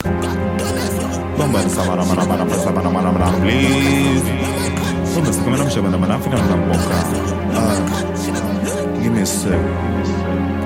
Somebody samara mana mana presa mana mana mana please. Somebody come on, I'm sure I'm African. Give me a sec.